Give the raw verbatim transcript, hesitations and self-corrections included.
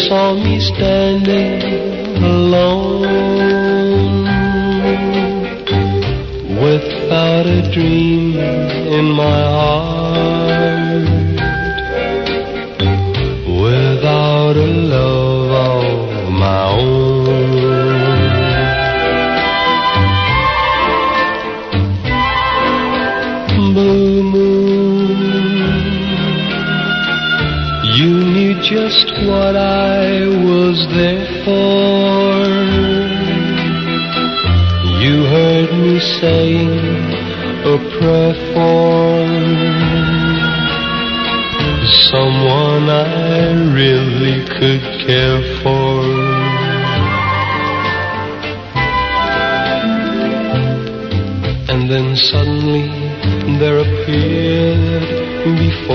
saw me standing alone, without a dream in my heart, without a love of my own. Blue moon, you knew just what I was there for. You heard me saying a prayer for someone I really could care for. And then suddenly there appeared before